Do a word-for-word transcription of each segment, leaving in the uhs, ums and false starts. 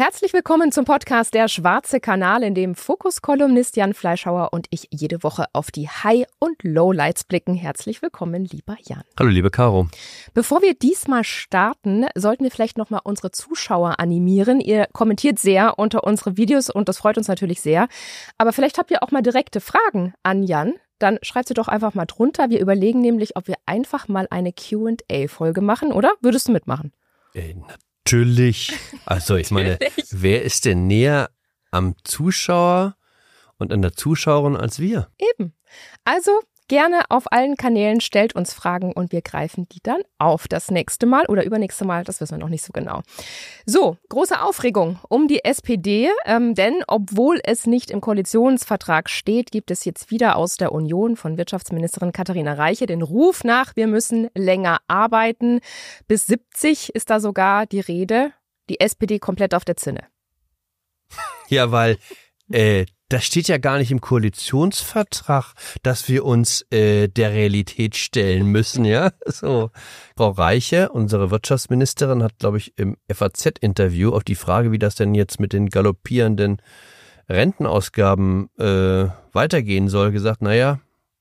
Herzlich willkommen zum Podcast Der Schwarze Kanal, in dem Fokus-Kolumnist Jan Fleischhauer und ich jede Woche auf die High- und Lowlights blicken. Herzlich willkommen, lieber Jan. Hallo, liebe Caro. Bevor wir diesmal starten, sollten wir vielleicht nochmal unsere Zuschauer animieren. Ihr kommentiert sehr unter unsere Videos und das freut uns natürlich sehr. Aber vielleicht habt ihr auch mal direkte Fragen an Jan. Dann schreibt sie doch einfach mal drunter. Wir überlegen nämlich, ob wir einfach mal eine Q und A-Folge machen, oder? Würdest du mitmachen? Äh, Natürlich. Also ich meine, wer ist denn näher am Zuschauer und an der Zuschauerin als wir? Eben. Also gerne auf allen Kanälen, stellt uns Fragen und wir greifen die dann auf das nächste Mal oder übernächste Mal, das wissen wir noch nicht so genau. So, große Aufregung um die S P D, ähm, denn obwohl es nicht im Koalitionsvertrag steht, gibt es jetzt wieder aus der Union von Wirtschaftsministerin Katharina Reiche den Ruf nach, wir müssen länger arbeiten. Bis siebzig ist da sogar die Rede, die S P D komplett auf der Zinne. Ja, weil äh, das steht ja gar nicht im Koalitionsvertrag, dass wir uns äh, der Realität stellen müssen, ja. So, Frau Reiche, unsere Wirtschaftsministerin, hat, glaube ich, im F A Z-Interview auf die Frage, wie das denn jetzt mit den galoppierenden Rentenausgaben äh, weitergehen soll, gesagt, naja,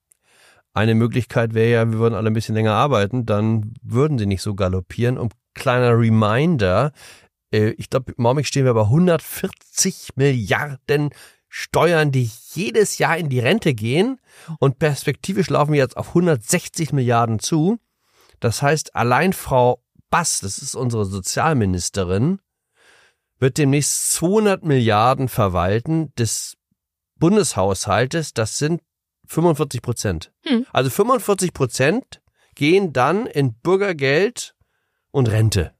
eine Möglichkeit wäre ja, wir würden alle ein bisschen länger arbeiten, dann würden sie nicht so galoppieren. Und kleiner Reminder, äh, ich glaube, im Augenblick stehen wir bei hundertvierzig Milliarden Steuern, die jedes Jahr in die Rente gehen, und perspektivisch laufen wir jetzt auf hundertsechzig Milliarden zu. Das heißt, allein Frau Bass, das ist unsere Sozialministerin, wird demnächst zweihundert Milliarden verwalten des Bundeshaushaltes. Das sind fünfundvierzig Prozent. Hm. Also fünfundvierzig Prozent gehen dann in Bürgergeld und Rente.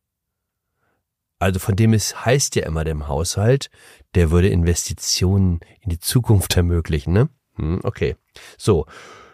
Also von dem es heißt ja immer dem Haushalt, der würde Investitionen in die Zukunft ermöglichen, ne? Hm, okay. So.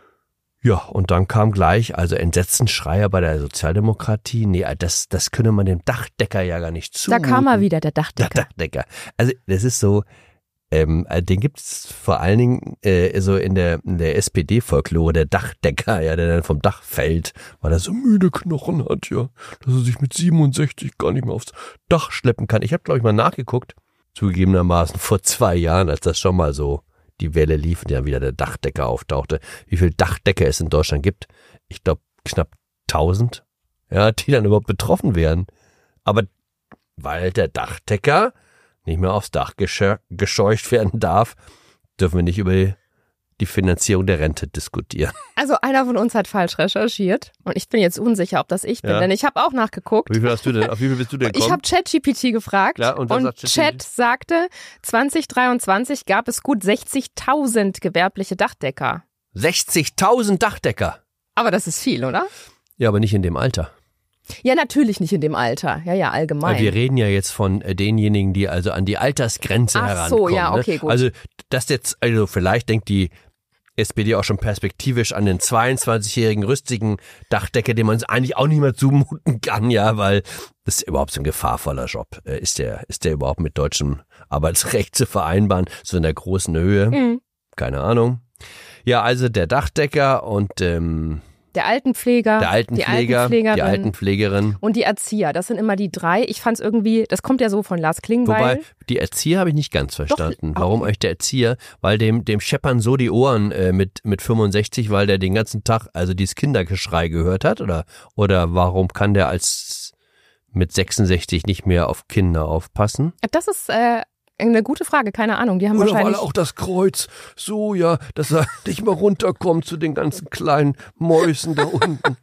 Ja, und dann kam gleich, also Entsetzensschreier bei der Sozialdemokratie. Nee, das, das könne man dem Dachdecker ja gar nicht zumuten. Da kam mal wieder der Dachdecker. Der Dachdecker. Also das ist so, ähm, den gibt es vor allen Dingen äh, so in der, in der S P D-Folklore, der Dachdecker, ja, der dann vom Dach fällt, weil er so müde Knochen hat, ja, dass er sich mit siebenundsechzig gar nicht mehr aufs Dach schleppen kann. Ich habe, glaube ich, mal nachgeguckt, zugegebenermaßen vor zwei Jahren, als das schon mal so die Welle lief und ja wieder der Dachdecker auftauchte, wie viel Dachdecker es in Deutschland gibt. Ich glaube, knapp tausend, ja, die dann überhaupt betroffen wären. Aber weil der Dachdecker nicht mehr aufs Dach gescheucht werden darf, dürfen wir nicht über die Finanzierung der Rente diskutieren. Also einer von uns hat falsch recherchiert und ich bin jetzt unsicher, ob das ich bin, ja. Denn ich habe auch nachgeguckt. Wie viel hast du denn? Auf wie viel bist du denn gekommen? Ich habe ChatGPT gefragt, ja, und, und Chat sagte, zwanzig dreiundzwanzig gab es gut sechzigtausend gewerbliche Dachdecker. sechzigtausend Dachdecker? Aber das ist viel, oder? Ja, aber nicht in dem Alter. Ja, natürlich nicht in dem Alter. Ja, ja, allgemein. Wir reden ja jetzt von denjenigen, die also an die Altersgrenze Ach herankommen. Ach so, ja, okay, ne? gut. Also das jetzt, also vielleicht denkt die S P D auch schon perspektivisch an den zweiundzwanzigjährigen rüstigen Dachdecker, den man es eigentlich auch nicht mehr zumuten kann, ja, weil das ist überhaupt so ein gefahrvoller Job. Ist der, ist der überhaupt mit deutschem Arbeitsrecht zu vereinbaren, so in der großen Höhe? Mhm. Keine Ahnung. Ja, also der Dachdecker und ähm, Der Altenpfleger, der Altenpfleger, die Altenpflegerin, die Altenpflegerin und die Erzieher. Das sind immer die drei. Ich fand es irgendwie, das kommt ja so von Lars Klingbeil. Wobei, die Erzieher habe ich nicht ganz verstanden. Doch, Warum euch der Erzieher? Weil dem dem scheppern so die Ohren äh, mit mit fünfundsechzig, weil der den ganzen Tag also dieses Kindergeschrei gehört hat? Oder oder warum kann der als mit sechsundsechzig nicht mehr auf Kinder aufpassen? Das ist äh eine gute Frage, keine Ahnung. Die haben Oder wahrscheinlich weil auch das Kreuz so, ja, dass er nicht mal runterkommt zu den ganzen kleinen Mäusen da unten.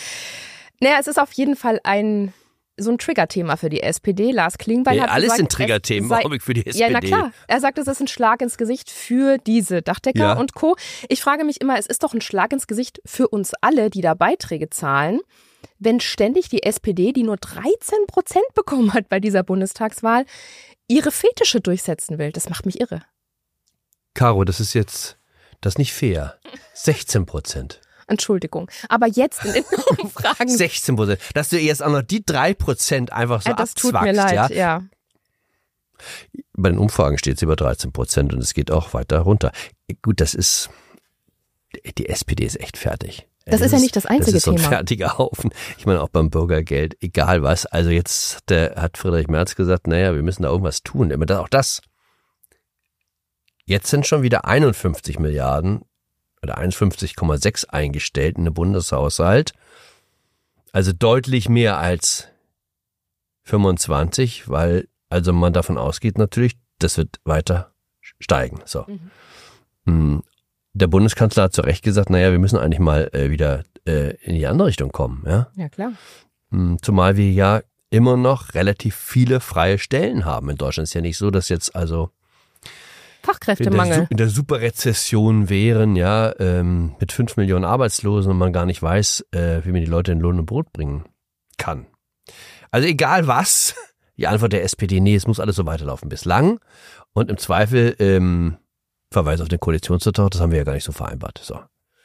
Naja, es ist auf jeden Fall ein so ein Triggerthema für die S P D. Lars Klingbeil ja, hat alles gesagt, sind Triggerthemen sei, für die S P D. Ja, na klar. Er sagt, es ist ein Schlag ins Gesicht für diese Dachdecker ja. und Co. Ich frage mich immer, es ist doch ein Schlag ins Gesicht für uns alle, die da Beiträge zahlen, wenn ständig die S P D, die nur dreizehn Prozent bekommen hat bei dieser Bundestagswahl, ihre Fetische durchsetzen will. Das macht mich irre. Caro, das ist jetzt, das ist nicht fair. sechzehn Prozent. Entschuldigung. Aber jetzt in den Umfragen. sechzehn Prozent. Dass du jetzt auch noch die drei Prozent einfach so ja, das abzwackst. Tut mir leid, ja. ja. Bei den Umfragen steht es über dreizehn Prozent und es geht auch weiter runter. Gut, das ist, die S P D ist echt fertig. Das ist ja nicht das einzige Thema. Das ist so ein Thema. fertiger Haufen. Ich meine auch beim Bürgergeld, egal was. Also jetzt der, hat Friedrich Merz gesagt, naja, wir müssen da irgendwas tun. Immer das, auch das. Jetzt sind schon wieder einundfünfzig Milliarden oder einundfünfzig Komma sechs eingestellt in den Bundeshaushalt. Also deutlich mehr als fünfundzwanzig, weil also man davon ausgeht natürlich, das wird weiter steigen. So. Mhm. Der Bundeskanzler hat zu Recht gesagt, naja, wir müssen eigentlich mal äh, wieder äh, in die andere Richtung kommen. Ja, ja klar. Mhm. Zumal wir ja immer noch relativ viele freie Stellen haben in Deutschland. Es ist ja nicht so, dass jetzt also Fachkräftemangel. In der, in der Superrezession wären, ja, ähm, mit fünf Millionen Arbeitslosen und man gar nicht weiß, äh, wie man die Leute in Lohn und Brot bringen kann. Also egal was, die Antwort der S P D, nee, es muss alles so weiterlaufen bislang. Und im Zweifel ähm, Verweis auf den Koalitionsvertrag, das haben wir ja gar nicht so vereinbart. So.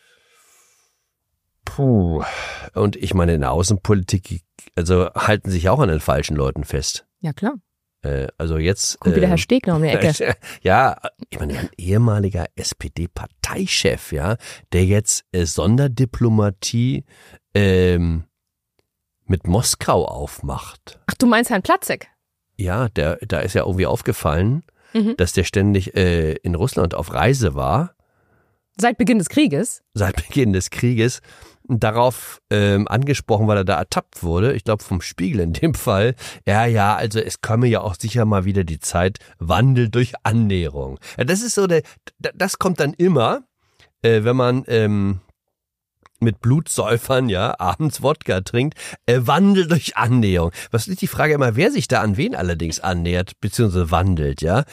Puh. Und ich meine, in der Außenpolitik, also halten sich auch an den falschen Leuten fest. Ja klar. Also jetzt. Kommt wieder Herr Stegner um die Ecke. Ja, ich meine, ein ehemaliger S P D-Parteichef, ja, der jetzt äh, Sonderdiplomatie ähm, mit Moskau aufmacht. Ach, du meinst Herrn Platzek? Ja, der, da ist ja irgendwie aufgefallen, mhm. dass der ständig äh, in Russland auf Reise war. Seit Beginn des Krieges? Seit Beginn des Krieges. Darauf ähm, angesprochen, weil er da ertappt wurde, ich glaube vom Spiegel in dem Fall, ja, ja, also es komme ja auch sicher mal wieder die Zeit, Wandel durch Annäherung. Ja, das ist so, der, das kommt dann immer, äh, wenn man ähm, mit Blutsäufern, ja, abends Wodka trinkt, äh, Wandel durch Annäherung. Was ist die Frage immer, wer sich da an wen allerdings annähert, beziehungsweise wandelt, ja?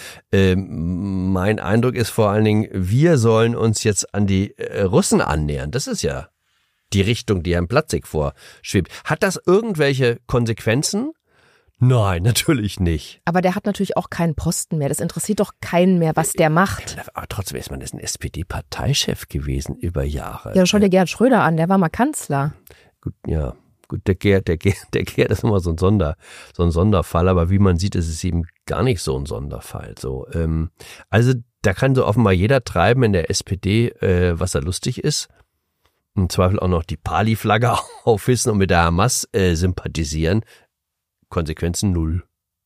Ähm, mein Eindruck ist vor allen Dingen, wir sollen uns jetzt an die äh, Russen annähern. Das ist ja die Richtung, die Herrn Platzek vorschwebt. Hat das irgendwelche Konsequenzen? Nein, natürlich nicht. Aber der hat natürlich auch keinen Posten mehr. Das interessiert doch keinen mehr, was der macht. Aber trotzdem ist man das ein S P D-Parteichef gewesen über Jahre. Ja, schau dir Gerhard Schröder an, der war mal Kanzler. Gut, ja. Gut, der Gerhard, der Gerhard, der Gerhard ist immer so ein Sonder, so ein Sonderfall, aber wie man sieht, ist es eben gar nicht so ein Sonderfall. So, ähm, also da kann so offenbar jeder treiben in der S P D, äh, was er lustig ist. Im Zweifel auch noch die Pali-Flagge aufhissen und mit der Hamas äh, sympathisieren. Konsequenzen null.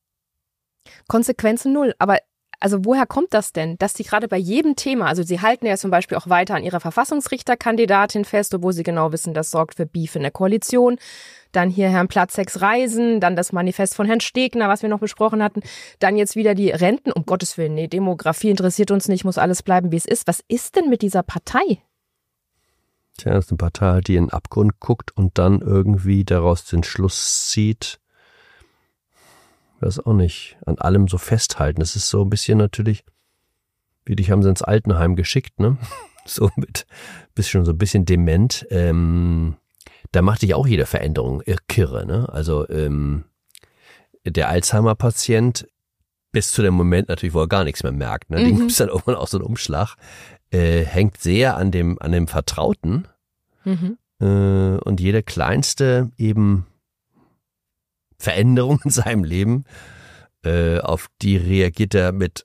Konsequenzen null. Aber also woher kommt das denn, dass die gerade bei jedem Thema, also sie halten ja zum Beispiel auch weiter an ihrer Verfassungsrichterkandidatin fest, obwohl sie genau wissen, das sorgt für Beef in der Koalition. Dann hier Herrn Platzeks Reisen, dann das Manifest von Herrn Stegner, was wir noch besprochen hatten. Dann jetzt wieder die Renten. Um Gottes Willen, nee, Demografie interessiert uns nicht, muss alles bleiben, wie es ist. Was ist denn mit dieser Partei? Tja, das ist eine Partei, die in den Abgrund guckt und dann irgendwie daraus den Schluss zieht, ich weiß auch nicht, an allem so festhalten. Das ist so ein bisschen natürlich, wie dich haben sie ins Altenheim geschickt, ne? So mit, bist schon so ein bisschen dement. Ähm, da macht dich auch jede Veränderung kirre, ne? Also ähm, der Alzheimer-Patient bis zu dem Moment natürlich, wo er gar nichts mehr merkt, ne? Den Mhm. gibt es dann irgendwann auch so einen Umschlag. Äh, hängt sehr an dem, an dem Vertrauten. Mhm. Äh, und jede kleinste eben Veränderung in seinem Leben, äh, auf die reagiert er mit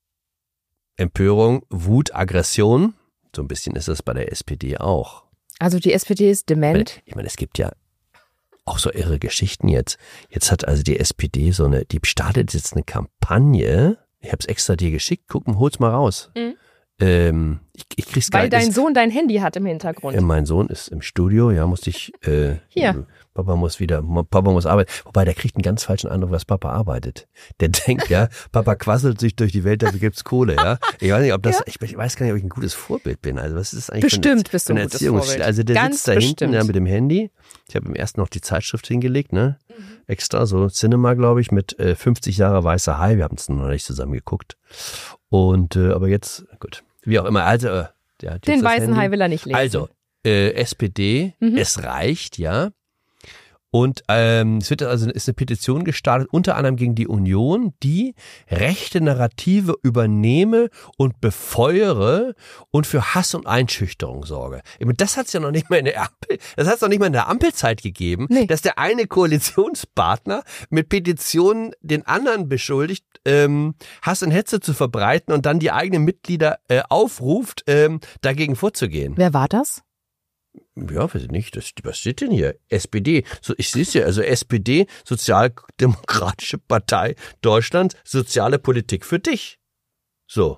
Empörung, Wut, Aggression. So ein bisschen ist das bei der S P D auch. Also die S P D ist dement. Ich meine, es gibt ja auch so irre Geschichten jetzt. Jetzt hat also die S P D so eine, die startet jetzt eine Kampagne. Ich habe es extra dir geschickt. Guck mal, hol's mal raus. Mhm. Ähm, ich, ich krieg's gar Weil nicht. dein Sohn dein Handy hat im Hintergrund. Ja, mein Sohn ist im Studio, ja, musste ich, äh, Hier. Papa muss wieder, Papa muss arbeiten. Wobei, der kriegt einen ganz falschen Eindruck, was Papa arbeitet. Der denkt, ja, Papa quasselt sich durch die Welt, dafür gibt's Kohle, ja. Ich weiß nicht, ob das, Ja. ich, ich weiß gar nicht, ob ich ein gutes Vorbild bin. Also, was ist das eigentlich Bestimmt für eine, bist du für eine ein gutes Erziehungsstil? Vorbild. Also, der Ganz sitzt da bestimmt. hinten ja, mit dem Handy. Ich habe ihm erst noch die Zeitschrift hingelegt, ne? Extra, so Cinema, glaube ich, mit äh, fünfzig Jahre weißer Hai. Wir haben es noch nicht zusammen geguckt. Und, äh, aber jetzt, gut. Wie auch immer, also, äh, der hat Den jetzt das weißen Handy. Hai will er nicht lesen. Also, äh, S P D, Mhm. es reicht, ja. Und ähm, es wird also ist eine Petition gestartet, unter anderem gegen die Union, die rechte Narrative übernehme und befeuere und für Hass und Einschüchterung sorge. Ich meine, das hat es ja noch nicht mal in der Ampel, das hat es noch nicht mal in der Ampelzeit gegeben, Nee. dass der eine Koalitionspartner mit Petitionen den anderen beschuldigt, ähm, Hass und Hetze zu verbreiten und dann die eigenen Mitglieder äh, aufruft, ähm, dagegen vorzugehen. Wer war das? Ja, weiß ich nicht. Das, was steht denn hier? S P D. So, ich sehe es ja. Also S P D, Sozialdemokratische Partei Deutschland, soziale Politik für dich. So.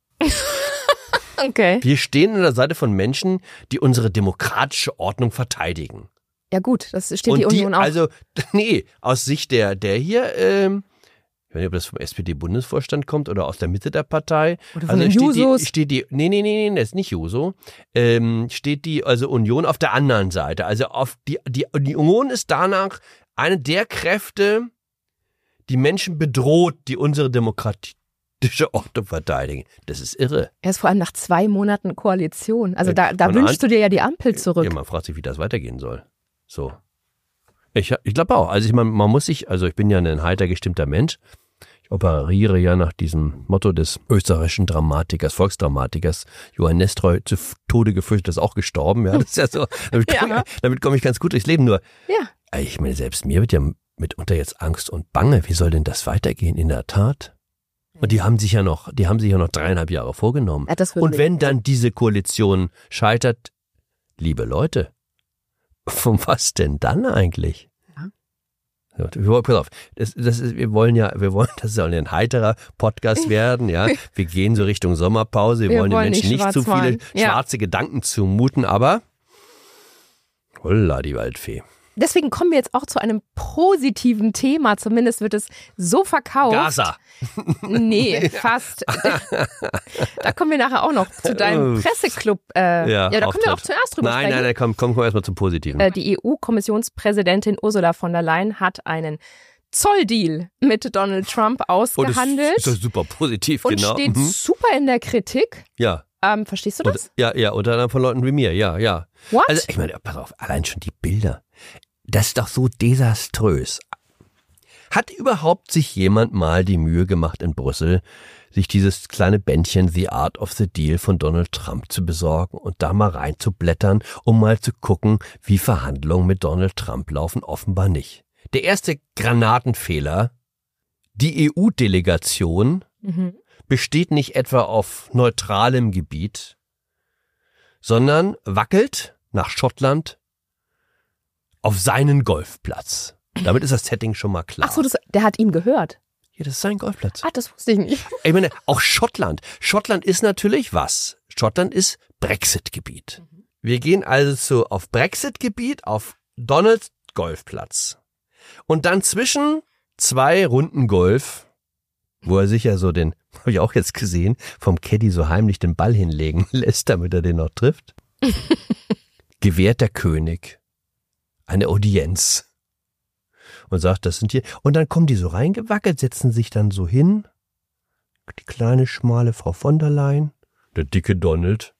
Okay. Wir stehen an der Seite von Menschen, die unsere demokratische Ordnung verteidigen. Ja gut, das steht Und die Union die, auch. Also, nee, aus Sicht der, der hier, ähm, ich weiß nicht, ob das vom S P D-Bundesvorstand kommt oder aus der Mitte der Partei. Oder von also den steht Jusos. die, steht die, nee, nee, nee, nee, das ist nicht Juso. Ähm, steht die, also Union auf der anderen Seite. Also auf die, die, die Union ist danach eine der Kräfte, die Menschen bedroht, die unsere demokratische Ordnung verteidigen. Das ist irre. Er ist vor allem nach zwei Monaten Koalition. Also Äh, da, da von wünschst an- du dir ja die Ampel zurück. Ja, man fragt sich, wie das weitergehen soll. So. Ich, ich glaube auch. Also ich meine, man muss sich, also ich bin ja ein heiter gestimmter Mensch. Ich operiere ja nach diesem Motto des österreichischen Dramatikers, Volksdramatikers Johann Nestroy, zu Tode gefürchtet, ist auch gestorben. Ja, das ist ja so. Damit Ja. komme damit komm ich ganz gut durchs Leben. Nur, Ja. ich meine, selbst mir wird ja mitunter jetzt Angst und Bange. Wie soll denn das weitergehen in der Tat? Und die haben sich ja noch, die haben sich ja noch dreieinhalb Jahre vorgenommen. Ja, das würde Und mich- wenn dann diese Koalition scheitert, liebe Leute, von was denn dann eigentlich? Ja. So, pass auf, das, das ist, wir wollen ja, wir wollen, das soll ein heiterer Podcast werden, ja. Wir gehen so Richtung Sommerpause, wir, Wir wollen den wollen Menschen nicht nicht zu schwarz viele malen. Ja. schwarze Gedanken zumuten, aber holla, die Waldfee. Deswegen kommen wir jetzt auch zu einem positiven Thema. Zumindest wird es so verkauft. Gaza. Nee, fast. Da kommen wir nachher auch noch zu deinem Uff. Presseclub. Äh, ja, da können wir Auftritt. auch zuerst drüber Nein, sprechen. nein, nein, komm, komm, komm erstmal zum Positiven. Äh, die E U-Kommissionspräsidentin Ursula von der Leyen hat einen Zolldeal mit Donald Trump Oh, das ausgehandelt ist doch super positiv, und genau. steht Mhm. super in der Kritik. Ja. Ähm, verstehst du Und, das? ja, ja, unter anderem von Leuten wie mir, ja, ja. What? Also ich meine, pass auf, allein schon die Bilder. Das ist doch so desaströs. Hat überhaupt sich jemand mal die Mühe gemacht in Brüssel, sich dieses kleine Bändchen The Art of the Deal von Donald Trump zu besorgen und da mal reinzublättern, um mal zu gucken, wie Verhandlungen mit Donald Trump laufen? Offenbar nicht. Der erste Granatenfehler, die E U-Delegation Mhm. besteht nicht etwa auf neutralem Gebiet, sondern wackelt nach Schottland auf seinen Golfplatz. Damit ist das Setting schon mal klar. Ach so, das, der hat ihn gehört. Ja, das ist sein Golfplatz. Ah, das wusste ich nicht. Ich meine, auch Schottland. Schottland ist natürlich was? Schottland ist Brexit-Gebiet. Wir gehen also zu, auf Brexit-Gebiet, auf Donalds Golfplatz. Und dann zwischen zwei Runden Golf, wo er sich ja so den, habe ich auch jetzt gesehen, vom Caddy so heimlich den Ball hinlegen lässt, damit er den noch trifft, gewährt der König eine Audienz und sagt, das sind hier, und dann kommen die so reingewackelt, setzen sich dann so hin, die kleine, schmale Frau von der Leyen, der dicke Donald,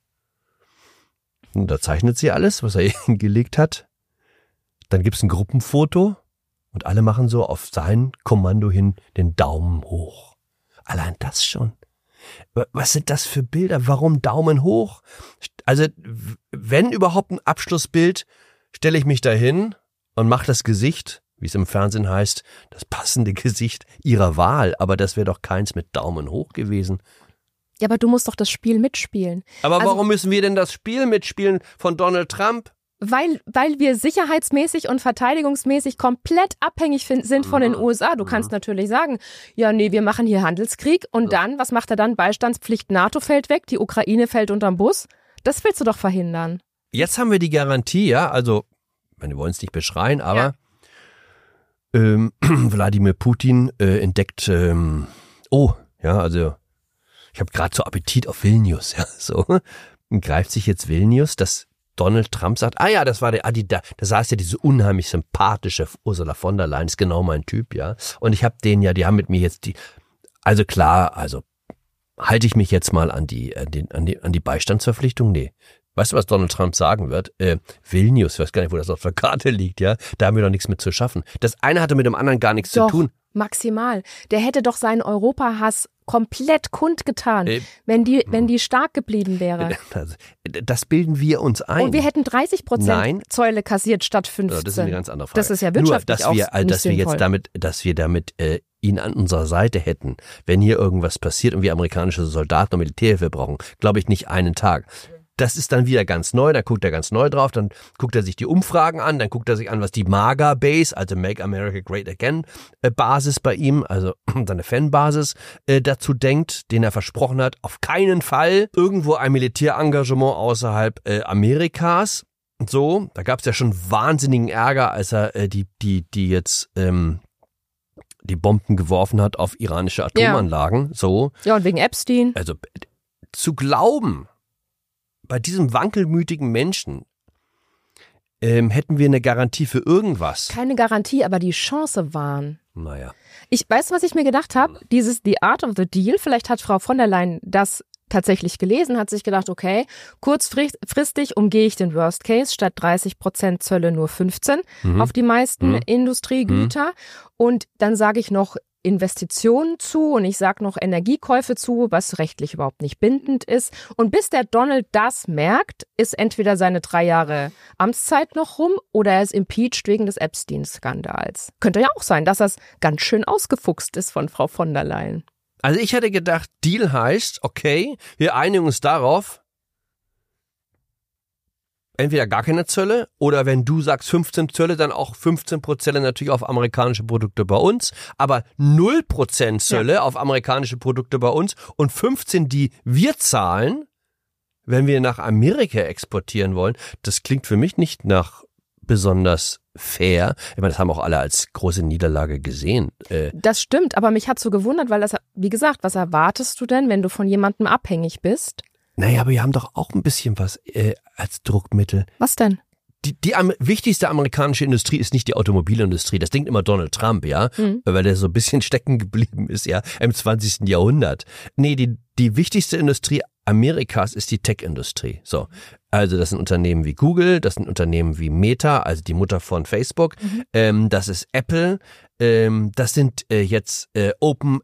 und da zeichnet sie alles, was er hingelegt hat, dann gibt's ein Gruppenfoto und alle machen so auf sein Kommando hin den Daumen hoch. Allein das schon. Was sind das für Bilder? Warum Daumen hoch? Also, wenn überhaupt ein Abschlussbild, stelle ich mich dahin und mache das Gesicht, wie es im Fernsehen heißt, das passende Gesicht ihrer Wahl. Aber das wäre doch keins mit Daumen hoch gewesen. Ja, aber du musst doch das Spiel mitspielen. Aber Also- warum müssen wir denn das Spiel mitspielen von Donald Trump? Weil, weil wir sicherheitsmäßig und verteidigungsmäßig komplett abhängig fin- sind von den U S A. Du kannst natürlich sagen, ja, nee, wir machen hier Handelskrieg und dann, was macht er dann? Beistandspflicht NATO fällt weg, die Ukraine fällt unterm Bus. Das willst du doch verhindern. Jetzt haben wir die Garantie, ja, also, ich meine, wir wollen es nicht beschreien, aber ähm, Wladimir Putin äh, entdeckt, ähm, oh, ja, also, ich habe gerade so Appetit auf Vilnius, ja, so, und greift sich jetzt Vilnius, dass Donald Trump sagt, ah ja, das war der, ah, die, da, da saß ja diese unheimlich sympathische Ursula von der Leyen, ist genau mein Typ, ja, und ich habe den ja, die haben mit mir jetzt die, also klar, also, halte ich mich jetzt mal an die, an die, an die, an die Beistandsverpflichtung? Nee. Weißt du, was Donald Trump sagen wird? Äh, Vilnius, ich weiß gar nicht, wo das auf der Karte liegt, ja? Da haben wir doch nichts mit zu schaffen. Das eine hatte mit dem anderen gar nichts Doch, zu tun. maximal. Der hätte doch seinen Europahass komplett kundgetan, Äh, wenn die, wenn die stark geblieben wäre. Das, das bilden wir uns ein. Und wir hätten dreißig Prozent Nein. Zölle kassiert statt Ja, fünfzehn. das ist eine ganz andere Frage. Das ist ja wirtschaftlich Nur, dass wir, auch nicht dass wir sinnvoll. jetzt damit, dass wir damit äh, ihn an unserer Seite hätten, wenn hier irgendwas passiert und wir amerikanische Soldaten und Militärhilfe brauchen, glaube ich nicht einen Tag. das ist dann wieder ganz neu, da guckt er ganz neu drauf, dann guckt er sich die Umfragen an, dann guckt er sich an, was die MAGA-Base, also Make America Great Again äh, Basis bei ihm, also seine Fanbasis äh, dazu denkt, den er versprochen hat, auf keinen Fall irgendwo ein Militärengagement außerhalb äh, Amerikas. So, da gab es ja schon wahnsinnigen Ärger, als er äh, die, die, die jetzt ähm, die Bomben geworfen hat auf iranische Atomanlagen. Ja. So. Ja, und wegen Epstein. Also zu glauben, bei diesem wankelmütigen Menschen ähm, hätten wir eine Garantie für irgendwas. Keine Garantie, aber die Chance waren. Naja. Ich weiß, was ich mir gedacht habe, dieses The Art of the Deal, vielleicht hat Frau von der Leyen das tatsächlich gelesen, hat sich gedacht, okay, kurzfristig umgehe ich den Worst Case, statt dreißig Prozent Zölle nur fünfzehn mhm. auf die meisten mhm. Industriegüter. Mhm. Und dann sage ich noch Investitionen zu und ich sage noch Energiekäufe zu, was rechtlich überhaupt nicht bindend ist. Und bis der Donald das merkt, ist entweder seine drei Jahre Amtszeit noch rum oder er ist impeached wegen des Epstein-Skandals. Könnte ja auch sein, dass das ganz schön ausgefuchst ist von Frau von der Leyen. Also ich hätte gedacht, Deal heißt, okay, wir einigen uns darauf, entweder gar keine Zölle oder wenn du sagst fünfzehn Zölle, dann auch fünfzehn Prozent natürlich auf amerikanische Produkte bei uns, aber null Prozent Zölle ja. auf amerikanische Produkte bei uns und fünfzehn, die wir zahlen, wenn wir nach Amerika exportieren wollen. Das klingt für mich nicht nach besonders fair. Ich meine, das haben auch alle als große Niederlage gesehen. Äh, das stimmt, aber mich hat so gewundert, weil das, wie gesagt, was erwartest du denn, wenn du von jemandem abhängig bist? Naja, aber wir haben doch auch ein bisschen was äh, als Druckmittel. Was denn? Die, die am, wichtigste amerikanische Industrie ist nicht die Automobilindustrie. Das denkt immer Donald Trump, ja, mhm. weil der so ein bisschen stecken geblieben ist, ja, im zwanzigsten Jahrhundert. Nee, die, die wichtigste Industrie Amerikas ist die Tech-Industrie. So, also das sind Unternehmen wie Google, das sind Unternehmen wie Meta, also die Mutter von Facebook, mhm. ähm, das ist Apple, ähm, das sind äh, jetzt äh,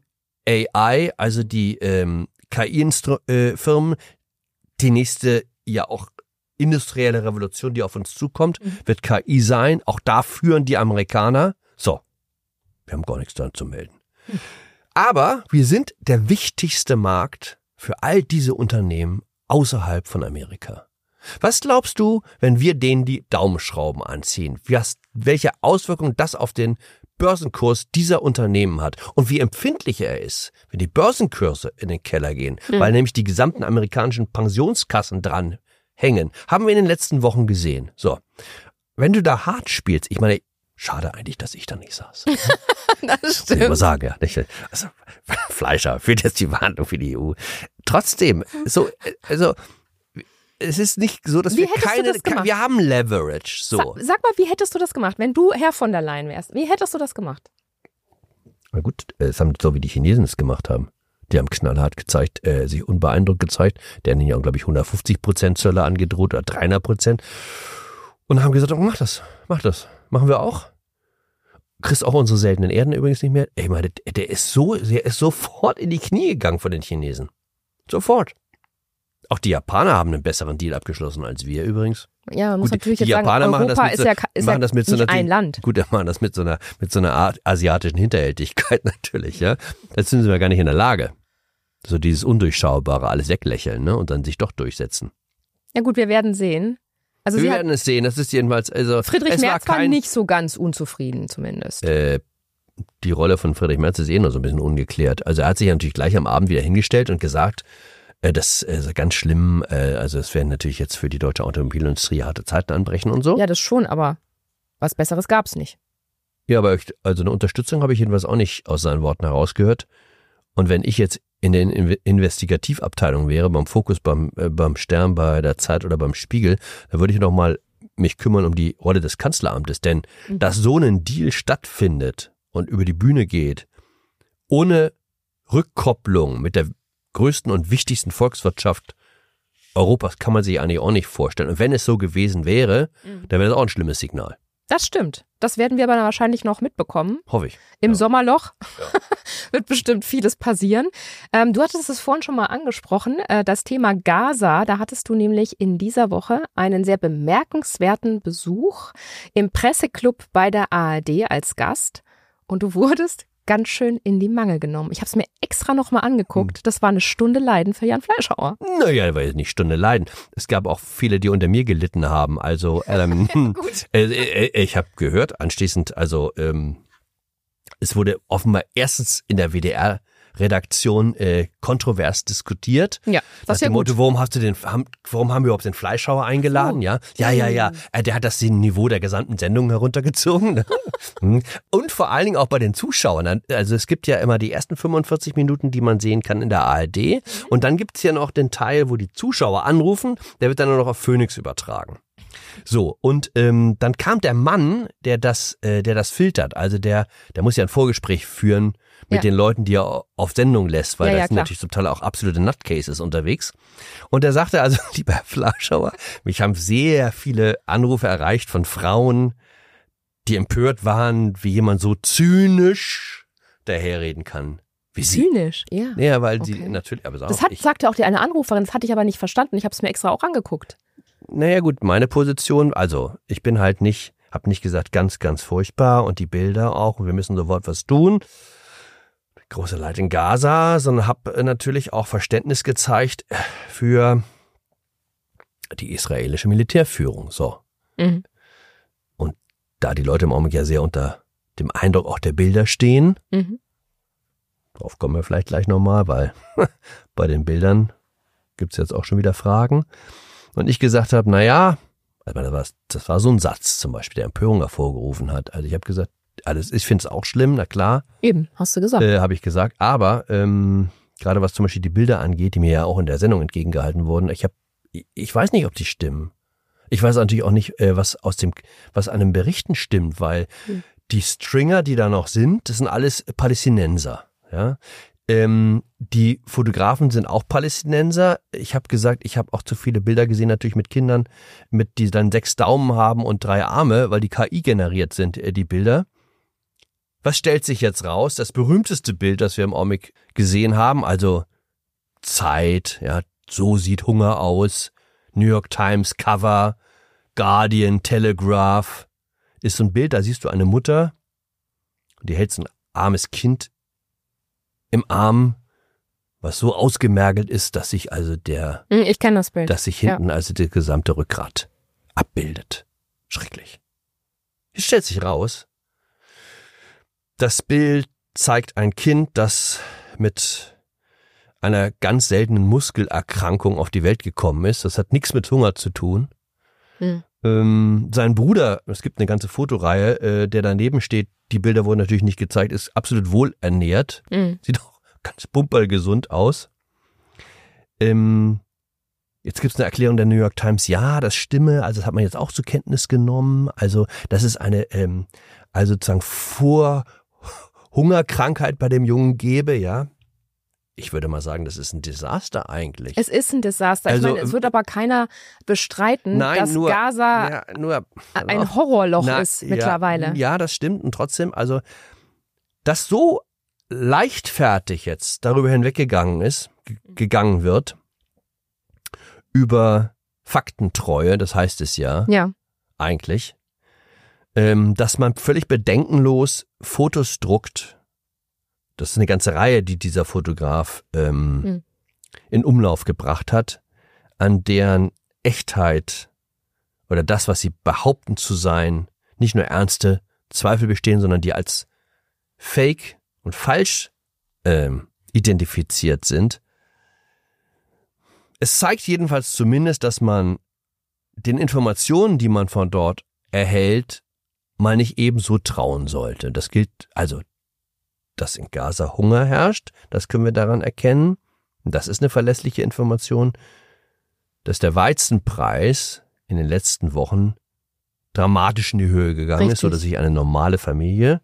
OpenAI, also die ähm, K I-Firmen, die nächste ja auch industrielle Revolution, die auf uns zukommt, mhm. wird K I sein. Auch da führen die Amerikaner. So, wir haben gar nichts daran zu melden. Mhm. Aber wir sind der wichtigste Markt für all diese Unternehmen außerhalb von Amerika. Was glaubst du, wenn wir denen die Daumenschrauben anziehen? Was, welche Auswirkungen das auf den Börsenkurs dieser Unternehmen hat und wie empfindlich er ist, wenn die Börsenkurse in den Keller gehen, mhm. weil nämlich die gesamten amerikanischen Pensionskassen dran hängen, haben wir in den letzten Wochen gesehen. So, wenn du da hart spielst, ich meine, schade eigentlich, dass ich da nicht saß. Das stimmt. Muss ich mal sagen, ja. Nicht, also, Fleischer führt jetzt die Verhandlung für die E U. Trotzdem, so, also, es ist nicht so, dass wie wir keine, ke- wir haben Leverage, so. Sag, sag mal, wie hättest du das gemacht, wenn du Herr von der Leyen wärst? Wie hättest du das gemacht? Na gut, es haben so wie die Chinesen es gemacht haben. Die haben knallhart gezeigt, äh, sich unbeeindruckt gezeigt. Der haben ja, glaube ich, hundertfünfzig Prozent Zölle angedroht oder dreihundert Prozent. Und haben gesagt, oh, mach das, mach das. Machen wir auch. Kriegst auch unsere seltenen Erden übrigens nicht mehr. Ich meine, der, der ist so, der ist sofort in die Knie gegangen von den Chinesen. Sofort. Auch die Japaner haben einen besseren Deal abgeschlossen als wir übrigens. Ja, man muss gut, natürlich die jetzt Japaner sagen, Europa ist so, ja, ist machen ja das mit so nicht einer, ein Land. Gut, die machen das mit so einer, mit so einer Art asiatischen Hinterhältigkeit natürlich, ja. Das sind sie ja gar nicht in der Lage. So dieses Undurchschaubare, alles weglächeln, ne, und dann sich doch durchsetzen. Ja gut, wir werden sehen. Also wir sie werden hat, es sehen, das ist jedenfalls, also. Friedrich es Merz war, kein, war nicht so ganz unzufrieden zumindest. Äh, die Rolle von Friedrich Merz ist eh noch so ein bisschen ungeklärt. Also er hat sich ja natürlich gleich am Abend wieder hingestellt und gesagt, äh, das ist ganz schlimm, äh, also es werden natürlich jetzt für die deutsche Automobilindustrie harte Zeiten anbrechen und so. Ja, das schon, aber was Besseres gab's nicht. Ja, aber ich, also eine Unterstützung habe ich jedenfalls auch nicht aus seinen Worten herausgehört. Und wenn ich jetzt in den Investigativabteilungen wäre, beim Fokus, beim, äh, beim Stern, bei der Zeit oder beim Spiegel, dann würde ich noch mal mich kümmern um die Rolle des Kanzleramtes. Denn mhm. dass so ein Deal stattfindet und über die Bühne geht, ohne Rückkopplung mit der größten und wichtigsten Volkswirtschaft Europas, kann man sich eigentlich auch nicht vorstellen. Und wenn es so gewesen wäre, mhm. dann wäre das auch ein schlimmes Signal. Das stimmt. Das werden wir aber wahrscheinlich noch mitbekommen. Hoffe ich. Im ja. Sommerloch ja. wird bestimmt vieles passieren. Ähm, du hattest es vorhin schon mal angesprochen, äh, das Thema Gaza. Da hattest du nämlich in dieser Woche einen sehr bemerkenswerten Besuch im Presseclub bei der A R D als Gast. Und du wurdest ganz schön in die Mangel genommen. Ich habe es mir extra nochmal angeguckt. Das war eine Stunde Leiden für Jan Fleischhauer. Naja, war jetzt nicht Stunde Leiden. Es gab auch viele, die unter mir gelitten haben. Also ähm, Gut. äh, äh, ich habe gehört anschließend, also ähm, es wurde offenbar erstens in der W D R Redaktion äh, kontrovers diskutiert. Ja, das ist ja dem gut. Motto, warum hast du den, haben, warum haben wir überhaupt den Fleischhauer eingeladen? Oh. Ja, ja, ja, ja. Äh, der hat das Niveau der gesamten Sendung heruntergezogen. Ne? Und vor allen Dingen auch bei den Zuschauern. Also es gibt ja immer die ersten fünfundvierzig Minuten, die man sehen kann in der A R D. Und dann gibt's ja noch den Teil, wo die Zuschauer anrufen. Der wird dann nur noch auf Phoenix übertragen. So, und ähm, dann kam der Mann, der das, äh, der das filtert. Also der, der muss ja ein Vorgespräch führen mit Ja. den Leuten, die er auf Sendung lässt, weil Ja, da ja, sind klar. natürlich zum Teil auch absolute Nutcases unterwegs. Und er sagte also, lieber Herr Fleischhauer, mich haben sehr viele Anrufe erreicht von Frauen, die empört waren, wie jemand so zynisch daherreden kann. Wie sie. Zynisch, ja. Ja, weil Okay. sie natürlich, aber Das auch hat, ich. sagte auch die eine Anruferin, das hatte ich aber nicht verstanden. Ich habe es mir extra auch angeguckt. Naja gut, meine Position, also ich bin halt nicht, hab nicht gesagt ganz, ganz furchtbar und die Bilder auch und wir müssen sofort was tun. Große Leid in Gaza, sondern habe natürlich auch Verständnis gezeigt für die israelische Militärführung. So. Mhm. Und da die Leute im Augenblick ja sehr unter dem Eindruck auch der Bilder stehen, Mhm. darauf kommen wir vielleicht gleich nochmal, weil bei den Bildern gibt's jetzt auch schon wieder Fragen. Und ich gesagt habe, naja, also das war, das war so ein Satz zum Beispiel, der Empörung hervorgerufen hat. Also ich habe gesagt, alles, ich finde es auch schlimm, na klar. Eben, hast du gesagt. Äh, habe ich gesagt. Aber ähm, gerade was zum Beispiel die Bilder angeht, die mir ja auch in der Sendung entgegengehalten wurden, ich habe, ich weiß nicht, ob die stimmen. Ich weiß natürlich auch nicht, äh, was aus dem, was an den Berichten stimmt, weil Hm. die Stringer, die da noch sind, das sind alles Palästinenser. Ja, ähm, die Fotografen sind auch Palästinenser. Ich habe gesagt, ich habe auch zu viele Bilder gesehen, natürlich mit Kindern, mit die dann sechs Daumen haben und drei Arme, weil die K I generiert sind, äh, die Bilder. Was stellt sich jetzt raus? Das berühmteste Bild, das wir im Augenblick gesehen haben, also Zeit, ja, so sieht Hunger aus, New York Times Cover, Guardian, Telegraph, ist so ein Bild, da siehst du eine Mutter, die hält so ein armes Kind im Arm, was so ausgemergelt ist, dass sich also der, Mhm, ich kenne das Bild. dass sich hinten also der gesamte Rückgrat abbildet. Schrecklich. Hier stellt sich raus, das Bild zeigt ein Kind, das mit einer ganz seltenen Muskelerkrankung auf die Welt gekommen ist. Das hat nichts mit Hunger zu tun. Hm. Ähm, sein Bruder, es gibt eine ganze Fotoreihe, äh, der daneben steht, die Bilder wurden natürlich nicht gezeigt, ist absolut wohlernährt. Mhm. Sieht auch ganz pumperlgesund aus. Ähm, jetzt gibt es eine Erklärung der New York Times, ja, das stimme, also das hat man jetzt auch zur Kenntnis genommen. Also das ist eine, ähm, also sozusagen Vorhungerkrankheit bei dem Jungen gebe, ja. Ich würde mal sagen, das ist ein Desaster eigentlich. Es ist ein Desaster. Also, ich meine, es wird aber keiner bestreiten, Nein, dass nur, Gaza ja, nur ein Horrorloch Na, ist ja, mittlerweile. Ja, das stimmt. Und trotzdem, also, dass so leichtfertig jetzt darüber hinweggegangen ist, g- gegangen wird, über Faktentreue, das heißt es ja, Ja. eigentlich, ähm, dass man völlig bedenkenlos Fotos druckt. Das ist eine ganze Reihe, die dieser Fotograf ähm, Hm. in Umlauf gebracht hat, an deren Echtheit oder das, was sie behaupten zu sein, nicht nur ernste Zweifel bestehen, sondern die als fake und falsch ähm, identifiziert sind. Es zeigt jedenfalls zumindest, dass man den Informationen, die man von dort erhält, mal nicht ebenso trauen sollte. Das gilt also, dass in Gaza Hunger herrscht, das können wir daran erkennen. Das ist eine verlässliche Information, dass der Weizenpreis in den letzten Wochen dramatisch in die Höhe gegangen Richtig. ist, sodass sich eine normale Familie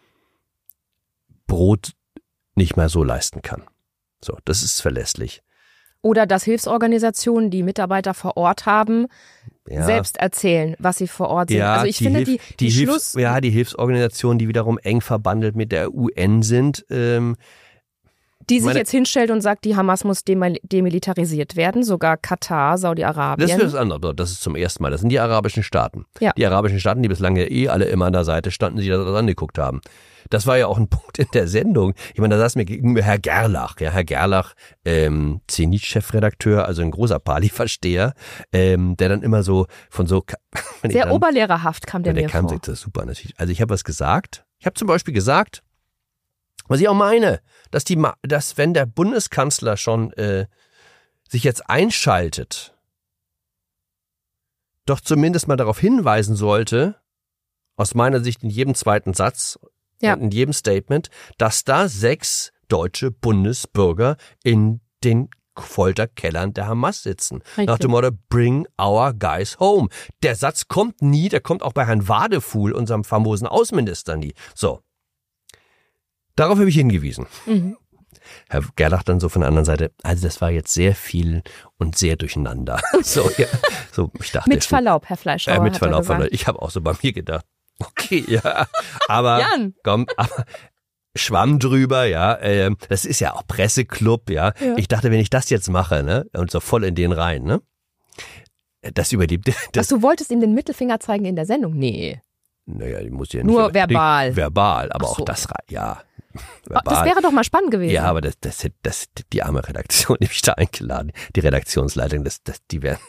Brot nicht mehr so leisten kann. So, das ist verlässlich. Oder dass Hilfsorganisationen, die Mitarbeiter vor Ort haben, Ja. selbst erzählen, was sie vor Ort sehen. Ja, also ich die finde, Hilf- die, die, die Schluss... Hilfs- ja, die Hilfsorganisationen, die wiederum eng verbandelt mit der U N sind, ähm, Die sich meine, jetzt hinstellt und sagt, die Hamas muss demilitarisiert werden, sogar Katar, Saudi-Arabien. Das ist das andere, das ist zum ersten Mal. Das sind die arabischen Staaten. Ja. Die arabischen Staaten, die bislang ja eh alle immer an der Seite standen, die das angeguckt haben. Das war ja auch ein Punkt in der Sendung. Ich meine, da saß mir gegenüber Herr Gerlach. Ja, Herr Gerlach, ähm, Zenit-Chefredakteur, also ein großer Pali-Versteher, ähm, der dann immer so von so... Sehr dann, oberlehrerhaft kam der, ja, der mir kam vor. Das super natürlich. Also ich habe was gesagt. Ich habe zum Beispiel gesagt, was ich auch meine, dass die, dass wenn der Bundeskanzler schon äh, sich jetzt einschaltet, doch zumindest mal darauf hinweisen sollte, aus meiner Sicht in jedem zweiten Satz, ja. in jedem Statement, dass da sechs deutsche Bundesbürger in den Folterkellern der Hamas sitzen. Richtig. Nach dem Motto, bring our guys home. Der Satz kommt nie, der kommt auch bei Herrn Wadefuhl, unserem famosen Außenminister, nie. So. Darauf habe ich hingewiesen. Mhm. Herr Gerlach dann so von der anderen Seite, also das war jetzt sehr viel und sehr durcheinander. So, ja, so ich dachte, mit Verlaub, Herr Fleischhauer. Äh, mit Verlaub, Verlaub. Ich habe auch so bei mir gedacht, okay, ja, aber Jan. komm, aber Schwamm drüber, ja, äh, das ist ja auch Presseclub, ja. ja. Ich dachte, wenn ich das jetzt mache, ne, und so voll in den rein, ne, das überlebt. Das, Ach, du wolltest ihm den Mittelfinger zeigen in der Sendung? Nee. Naja, die muss ja nicht. Nur aber, verbal. Die, verbal, aber so. Auch das, ja. Verbal. Das wäre doch mal spannend gewesen. Ja, aber das, das, das, die arme Redaktion, die mich da eingeladen, die Redaktionsleitung, das, das, die wären.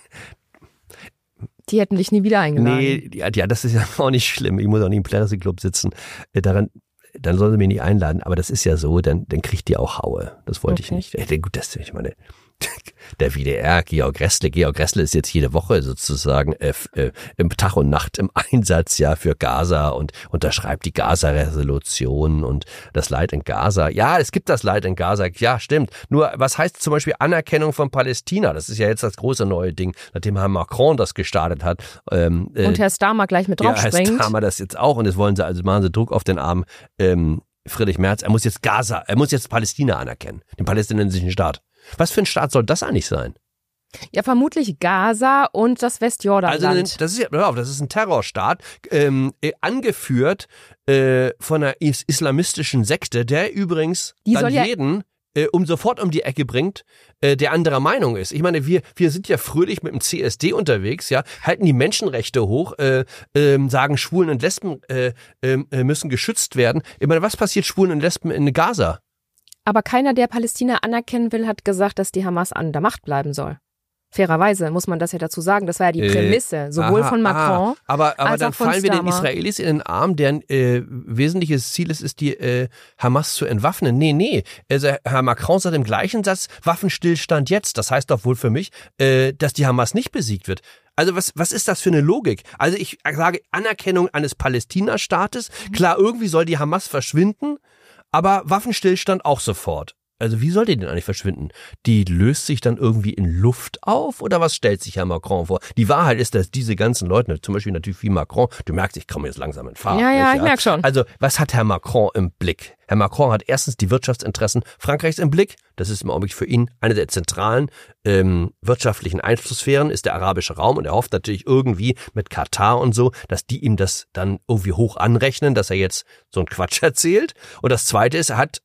Die hätten dich nie wieder eingeladen. Nee, ja, ja, das ist ja auch nicht schlimm. Ich muss auch nicht im Presseclub sitzen. Daran, dann sollen sie mich nicht einladen. Aber das ist ja so, dann, dann kriegt die auch Haue. Das wollte okay. ich nicht. Gut, das, ich meine, der W D R, Georg Ressle, Georg Ressle ist jetzt jede Woche sozusagen äh, äh, im Tag und Nacht im Einsatz ja für Gaza und unterschreibt die Gaza-Resolution und das Leid in Gaza. Ja, es gibt das Leid in Gaza, ja, stimmt. Nur, was heißt zum Beispiel Anerkennung von Palästina? Das ist ja jetzt das große neue Ding, nachdem Herr Macron das gestartet hat. Ähm, äh, und Herr Starmer gleich mit drauf ja, springt. Herr Starmer das jetzt auch und jetzt wollen sie, also machen sie Druck auf den Arm ähm, Friedrich Merz. Er muss jetzt Gaza, er muss jetzt Palästina anerkennen, den palästinensischen Staat. Was für ein Staat soll das eigentlich sein? Ja, vermutlich Gaza und das Westjordanland. Also das ist ja, das ist ein Terrorstaat, ähm, äh, angeführt äh, von einer is- islamistischen Sekte, der übrigens Die dann ja jeden äh, um sofort um die Ecke bringt, äh, der anderer Meinung ist. Ich meine, wir wir sind ja fröhlich mit dem C S D unterwegs, ja, halten die Menschenrechte hoch, äh, äh, sagen Schwulen und Lesben äh, äh, müssen geschützt werden. Ich meine, was passiert Schwulen und Lesben in Gaza? Aber keiner, der Palästina anerkennen will, hat gesagt, dass die Hamas an der Macht bleiben soll. Fairerweise muss man das ja dazu sagen. Das war ja die Prämisse, äh, sowohl aha, von Macron aha. Aber, aber als dann auch von fallen wir den Starmer. Israelis in den Arm, deren äh, wesentliches Ziel ist, ist die äh, Hamas zu entwaffnen. Nee, nee. Also Herr Macron sagt im gleichen Satz, Waffenstillstand jetzt. Das heißt doch wohl für mich, äh, dass die Hamas nicht besiegt wird. Also was, was ist das für eine Logik? Also ich sage Anerkennung eines Palästina-Staates. Klar, irgendwie soll die Hamas verschwinden, aber Waffenstillstand auch sofort. Also wie soll die denn eigentlich verschwinden? Die löst sich dann irgendwie in Luft auf oder was stellt sich Herr Macron vor? Die Wahrheit ist, dass diese ganzen Leute, zum Beispiel natürlich wie Macron, du merkst, ich komme jetzt langsam in Fahrt. Ja, ja, nicht, ich merk schon. Also was hat Herr Macron im Blick? Herr Macron hat erstens die Wirtschaftsinteressen Frankreichs im Blick. Das ist im Augenblick für ihn eine der zentralen ähm, wirtschaftlichen Einflusssphären, ist der arabische Raum. Und er hofft natürlich irgendwie mit Katar und so, dass die ihm das dann irgendwie hoch anrechnen, dass er jetzt so einen Quatsch erzählt. Und das Zweite ist, er hat...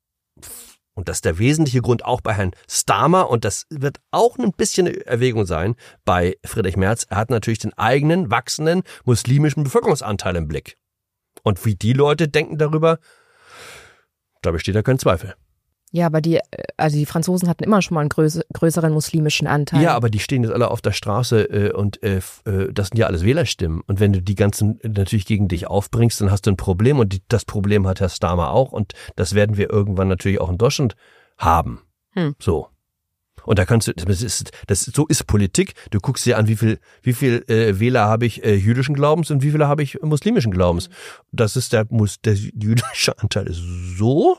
Und das ist der wesentliche Grund auch bei Herrn Starmer und das wird auch ein bisschen eine Erwägung sein bei Friedrich Merz. Er hat natürlich den eigenen, wachsenden muslimischen Bevölkerungsanteil im Blick. Und wie die Leute denken darüber, da besteht ja kein Zweifel. Ja, aber die, also die Franzosen hatten immer schon mal einen größ- größeren muslimischen Anteil. Ja, aber die stehen jetzt alle auf der Straße äh, und äh, das sind ja alles Wählerstimmen. Und wenn du die ganzen natürlich gegen dich aufbringst, dann hast du ein Problem. Und die, das Problem hat Herr Starmer auch. Und das werden wir irgendwann natürlich auch in Deutschland haben. Hm. So. Und da kannst du, das ist, das ist, so ist Politik. Du guckst dir an, wie viel, wie viel äh, Wähler habe ich äh, jüdischen Glaubens und wie viele habe ich muslimischen Glaubens. Das ist der, muss, der jüdische Anteil ist so.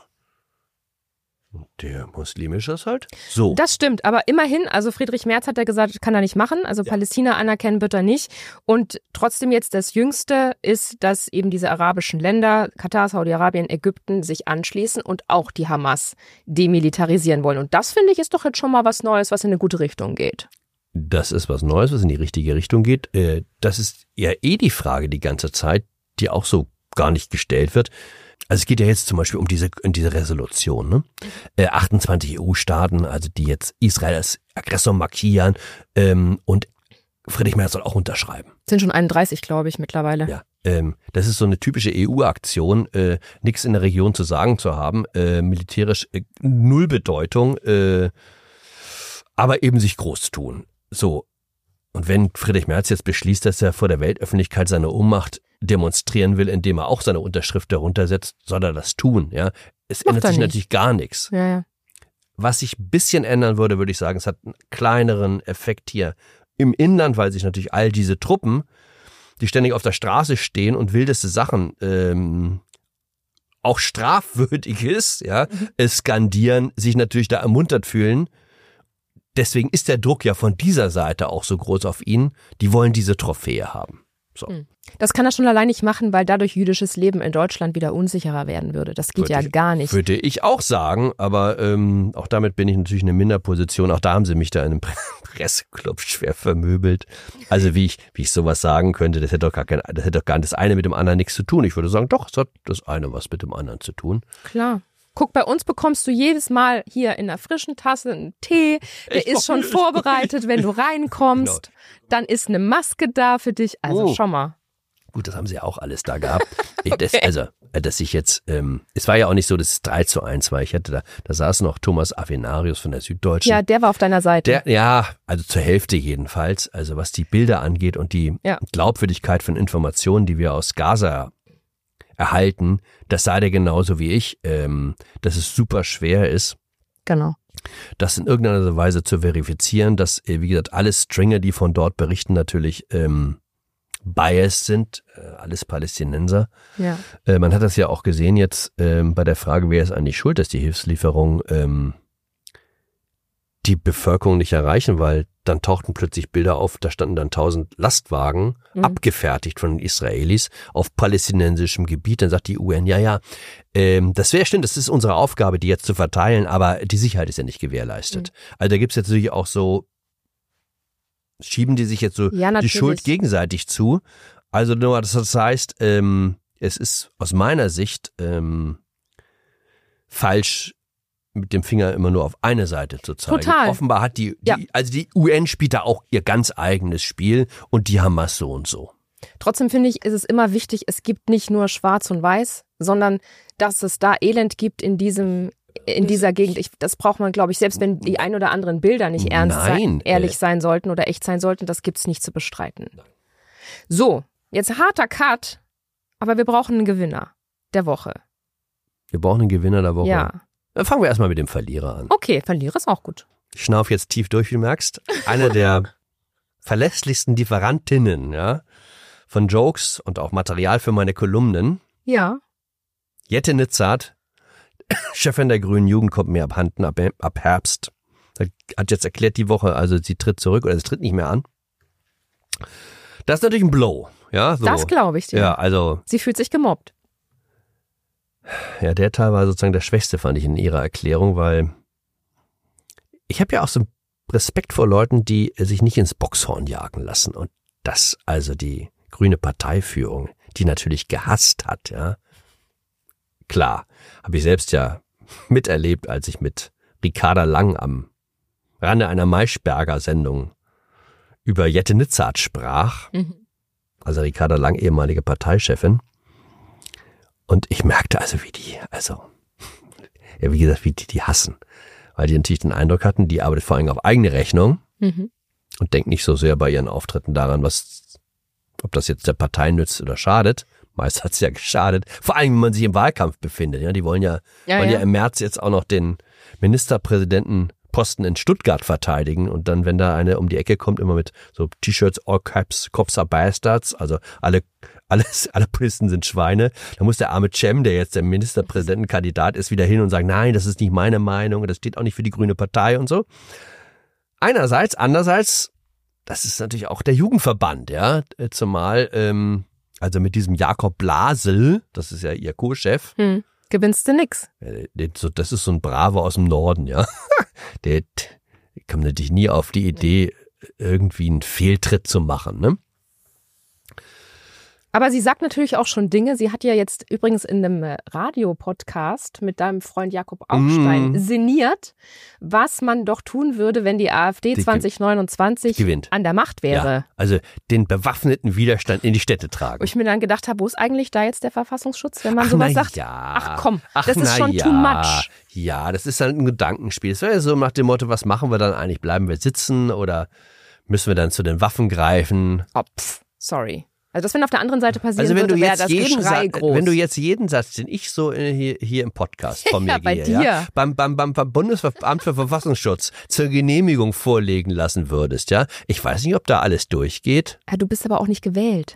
Der muslimische ist halt so. Das stimmt, aber immerhin, also Friedrich Merz hat ja gesagt, kann er nicht machen, also ja. Palästina anerkennen wird er nicht. Und trotzdem jetzt das Jüngste ist, dass eben diese arabischen Länder, Katar, Saudi-Arabien, Ägypten, sich anschließen und auch die Hamas demilitarisieren wollen. Und das, finde ich, ist doch jetzt schon mal was Neues, was in eine gute Richtung geht. Das ist was Neues, was in die richtige Richtung geht. Das ist ja eh die Frage die ganze Zeit, die auch so gar nicht gestellt wird. Also es geht ja jetzt zum Beispiel um diese, um diese Resolution, ne? Äh, achtundzwanzig E U-Staaten, also die jetzt Israel als Aggressor markieren, ähm, und Friedrich Merz soll auch unterschreiben. Sind schon einunddreißig, glaube ich, mittlerweile. Ja, ähm, das ist so eine typische E U-Aktion, äh, nichts in der Region zu sagen zu haben, äh, militärisch äh, null Bedeutung, äh, aber eben sich groß tun. So. Und wenn Friedrich Merz jetzt beschließt, dass er vor der Weltöffentlichkeit seine Ohnmacht demonstrieren will, indem er auch seine Unterschrift darunter setzt, soll er das tun, ja. Es ändert sich natürlich gar nichts. Ja, ja. Was sich ein bisschen ändern würde, würde ich sagen, es hat einen kleineren Effekt hier im Inland, weil sich natürlich all diese Truppen, die ständig auf der Straße stehen und wildeste Sachen, ähm, auch Strafwürdiges, ja, mhm. skandieren, sich natürlich da ermuntert fühlen. Deswegen ist der Druck ja von dieser Seite auch so groß auf ihn. Die wollen diese Trophäe haben. So. Das kann er schon allein nicht machen, weil dadurch jüdisches Leben in Deutschland wieder unsicherer werden würde. Das geht würde ja ich, gar nicht. Würde ich auch sagen, aber ähm, auch damit bin ich natürlich in einer Minderposition. Auch da haben sie mich da in einem Presseclub schwer vermöbelt. Also wie ich wie ich sowas sagen könnte, das hätte doch gar kein, das hätte doch gar das eine mit dem anderen nichts zu tun. Ich würde sagen, doch, es hat das eine was mit dem anderen zu tun. Klar. Guck, bei uns bekommst du jedes Mal hier in einer frischen Tasse einen Tee. Der ist schon vorbereitet, wenn du reinkommst. Genau. Dann ist eine Maske da für dich. Also oh. schau mal. Gut, das haben sie ja auch alles da gehabt. Ich, das, okay. Also, dass ich jetzt, ähm, es war ja auch nicht so, dass es drei zu eins war. Ich hatte da, da saß noch Thomas Avenarius von der Süddeutschen. Ja, der war auf deiner Seite. Der, ja, also zur Hälfte jedenfalls. Also was die Bilder angeht und die ja. Glaubwürdigkeit von Informationen, die wir aus Gaza erhalten, das sah der genauso wie ich, ähm, dass es super schwer ist, genau, das in irgendeiner Weise zu verifizieren, dass, äh, wie gesagt, alle Stringer, die von dort berichten, natürlich ähm, biased sind, äh, alles Palästinenser. Ja. Äh, man hat das ja auch gesehen jetzt ähm, bei der Frage, wer ist eigentlich schuld, dass die Hilfslieferungen ähm, die Bevölkerung nicht erreichen, weil dann tauchten plötzlich Bilder auf, da standen dann tausend Lastwagen, mhm. abgefertigt von den Israelis, auf palästinensischem Gebiet. Dann sagt die U N, ja, ja, ähm, das wäre stimmt, das ist unsere Aufgabe, die jetzt zu verteilen, aber die Sicherheit ist ja nicht gewährleistet. Mhm. Also da gibt's jetzt natürlich auch so, schieben die sich jetzt so ja, die Schuld gegenseitig zu. Also nur, das heißt, ähm, es ist aus meiner Sicht ähm, falsch, mit dem Finger immer nur auf eine Seite zu zeigen. Total. Offenbar hat die, die ja. also die U N spielt da auch ihr ganz eigenes Spiel und die Hamas so und so. Trotzdem finde ich, ist es immer wichtig, es gibt nicht nur Schwarz und Weiß, sondern dass es da Elend gibt in diesem in dieser Gegend. Ich, das braucht man, glaube ich, selbst wenn die ein oder anderen Bilder nicht ernst Nein, sein, ehrlich äh. sein sollten oder echt sein sollten, das gibt's nicht zu bestreiten. So, jetzt harter Cut, aber wir brauchen einen Gewinner der Woche. Wir brauchen einen Gewinner der Woche. Ja. Dann fangen wir erstmal mit dem Verlierer an. Okay, Verlierer ist auch gut. Ich schnaufe jetzt tief durch, wie du merkst. Einer der verlässlichsten Lieferantinnen, ja, von Jokes und auch Material für meine Kolumnen. Ja. Jette Nitzart, Chefin der Grünen Jugend, kommt mir abhanden ab, ab Herbst. Hat jetzt erklärt die Woche, also sie tritt zurück oder sie tritt nicht mehr an. Das ist natürlich ein Blow. Ja, so. Das glaube ich dir. Ja, also. Sie fühlt sich gemobbt. Ja, der Teil war sozusagen der schwächste, fand ich in ihrer Erklärung, weil ich habe ja auch so Respekt vor Leuten, die sich nicht ins Boxhorn jagen lassen. Und das also die grüne Parteiführung, die natürlich gehasst hat, ja. Klar, habe ich selbst ja miterlebt, als ich mit Ricarda Lang am Rande einer Maischberger-Sendung über Jette Nitzart sprach. Mhm. Also Ricarda Lang, ehemalige Parteichefin. Und ich merkte also, wie die, also, ja, wie gesagt, wie die die hassen. Weil die natürlich den Eindruck hatten, die arbeitet vor allem auf eigene Rechnung mhm. und denkt nicht so sehr bei ihren Auftritten daran, was, ob das jetzt der Partei nützt oder schadet. Meist hat es ja geschadet. Vor allem, wenn man sich im Wahlkampf befindet. Ja, die wollen ja, ja, wollen ja. ja im März jetzt auch noch den Ministerpräsidentenposten in Stuttgart verteidigen. Und dann, wenn da eine um die Ecke kommt, immer mit so T-Shirts, all caps, cops are bastards, also alle, alles, alle Polizisten sind Schweine. Da muss der arme Cem, der jetzt der Ministerpräsidentenkandidat ist, wieder hin und sagen, nein, das ist nicht meine Meinung, das steht auch nicht für die Grüne Partei und so. Einerseits, andererseits, das ist natürlich auch der Jugendverband, ja, zumal, ähm, also mit diesem Jakob Blasel, das ist ja ihr Co-Chef. Hm, gewinnst du nix. Das ist so ein Bravo aus dem Norden, ja. Der kommt natürlich nie auf die Idee, irgendwie einen Fehltritt zu machen, ne? Aber sie sagt natürlich auch schon Dinge. Sie hat ja jetzt übrigens in einem Radiopodcast mit deinem Freund Jakob Augstein mm. sinniert, was man doch tun würde, wenn die AfD die zwanzig neunundzwanzig gewinnt. An der Macht wäre. Ja, also den bewaffneten Widerstand in die Städte tragen. Wo ich mir dann gedacht habe, wo ist eigentlich da jetzt der Verfassungsschutz, wenn man Ach, sowas sagt? Ja. Ach komm, Ach, das ist schon ja. too much. Ja, das ist halt ein Gedankenspiel. Es wäre ja so nach dem Motto, was machen wir dann eigentlich? Bleiben wir sitzen oder müssen wir dann zu den Waffen greifen? Oh, pff, sorry. Also das, wenn auf der anderen Seite passieren also wenn würde, wäre das jeden Geschrei Sa- groß. Wenn du jetzt jeden Satz, den ich so hier, hier im Podcast von mir ja, bei gehe, dir. Ja, beim, beim, beim, beim Bundesamt für Verfassungsschutz zur Genehmigung vorlegen lassen würdest, ja, ich weiß nicht, ob da alles durchgeht. Ja, du bist aber auch nicht gewählt.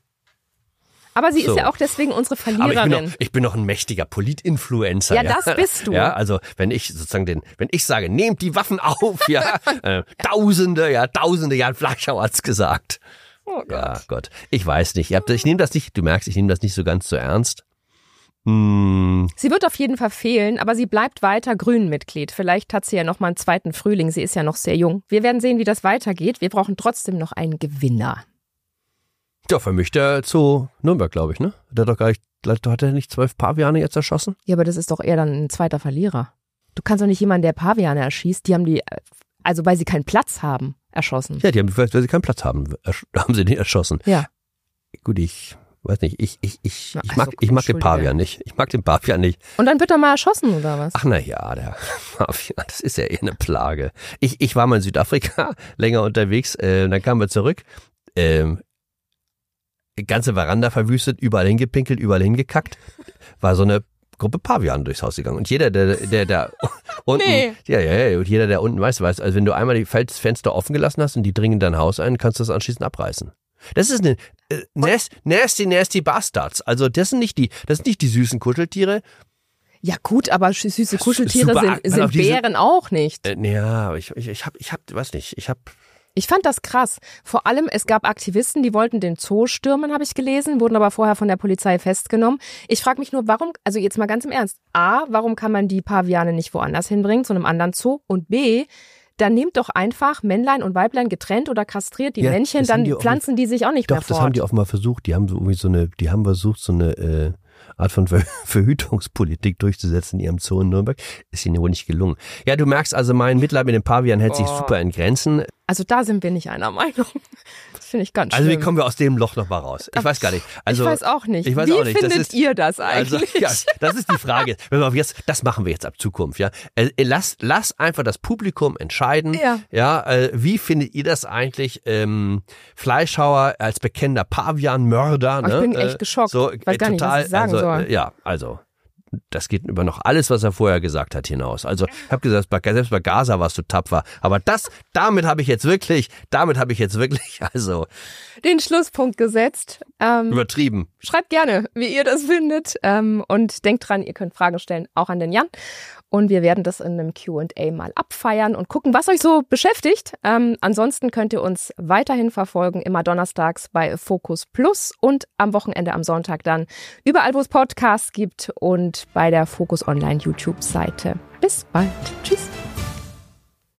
Aber sie so. ist ja auch deswegen unsere Verliererin. Aber ich bin, doch, ich bin doch ein mächtiger Politinfluencer. Ja, ja, das bist du. Ja, also wenn ich sozusagen den, wenn ich sage, nehmt die Waffen auf, ja, äh, Tausende, ja, Tausende, Jan Fleischhauer hat's gesagt. Oh Gott. Ja, Gott. Ich weiß nicht. Ich, hab, ich nehme das nicht, du merkst, ich nehme das nicht so ganz so ernst. Hm. Sie wird auf jeden Fall fehlen, aber sie bleibt weiter Grünen-Mitglied. Vielleicht hat sie ja noch mal einen zweiten Frühling. Sie ist ja noch sehr jung. Wir werden sehen, wie das weitergeht. Wir brauchen trotzdem noch einen Gewinner. Ja, für mich der zu Nürnberg, glaube ich, ne? Der hat doch gar nicht, hat er nicht zwölf Paviane jetzt erschossen? Ja, aber das ist doch eher dann ein zweiter Verlierer. Du kannst doch nicht jemanden, der Paviane erschießt, die haben die, also weil sie keinen Platz haben, erschossen. Ja, die haben, weil sie keinen Platz haben, haben sie den erschossen. Ja. Gut, ich weiß nicht, ich, ich, ich, Na, ich also, mag, ich mag den Pavian nicht. Ich mag den Pavian nicht. Und dann wird er mal erschossen, oder was? Ach na ja, der Pavian, das ist ja eher eine Plage. Ich, ich war mal in Südafrika länger unterwegs, äh, dann kamen wir zurück, ähm, ganze Veranda verwüstet, überall hingepinkelt, überall hingekackt, war so eine Gruppe Paviane durchs Haus gegangen. Und jeder, der, der, der unten, nee. ja, ja, ja, und jeder, der unten weiß, weiß, also wenn du einmal die Fenster offen gelassen hast und die dringen in dein Haus ein, kannst du das anschließend abreißen. Das ist eine äh, nasty, nasty, nasty Bastards. Also das sind nicht die, das sind nicht die süßen Kuscheltiere. Ja gut, aber süße Kuscheltiere Super, sind, sind diese, Bären auch nicht. Äh, ja, ich, ich, ich hab, ich hab, weiß nicht, ich hab. Ich fand das krass. Vor allem, es gab Aktivisten, die wollten den Zoo stürmen, habe ich gelesen, wurden aber vorher von der Polizei festgenommen. Ich frage mich nur, warum, also jetzt mal ganz im Ernst, A, warum kann man die Paviane nicht woanders hinbringen, zu einem anderen Zoo? Und B, dann nehmt doch einfach Männlein und Weiblein getrennt oder kastriert die ja, Männchen, dann die pflanzen die sich auch nicht doch, mehr fort. Doch, das haben die auch mal versucht. Die haben so irgendwie so eine, die haben versucht, so eine äh, Art von Ver- Verhütungspolitik durchzusetzen in ihrem Zoo in Nürnberg. Ist ihnen wohl nicht gelungen. Ja, du merkst also, mein Mitleid mit den Pavianen hält oh. sich super in Grenzen. Also da sind wir nicht einer Meinung. Das finde ich ganz schlimm. Also wie kommen wir aus dem Loch noch mal raus? Ich weiß gar nicht. Also, ich weiß auch nicht. Ich weiß wie auch nicht. findet das ist, ihr das eigentlich? Also, ja, das ist die Frage. Wenn wir jetzt, das machen wir jetzt ab Zukunft. Ja, äh, lass, lass einfach das Publikum entscheiden. Ja. Ja, äh, wie findet ihr das eigentlich? Ähm, Fleischhauer als bekennender Pavianmörder. Ne? Ich bin echt äh, geschockt. So, ich weiß gar äh, nicht, total, was ich sagen also, soll. Äh, ja, also. Das geht über noch alles, was er vorher gesagt hat, hinaus. Also ich habe gesagt, selbst bei Gaza warst du tapfer. Aber das, damit habe ich jetzt wirklich, damit habe ich jetzt wirklich, also den Schlusspunkt gesetzt. Ähm, übertrieben. Schreibt gerne, wie ihr das findet. Ähm, und denkt dran, ihr könnt Fragen stellen, auch an den Jan. Und wir werden das in einem Q und A mal abfeiern und gucken, was euch so beschäftigt. Ähm, ansonsten könnt ihr uns weiterhin verfolgen, immer donnerstags bei Focus Plus und am Wochenende am Sonntag dann überall, wo es Podcasts gibt und bei der Focus Online YouTube-Seite. Bis bald. Tschüss.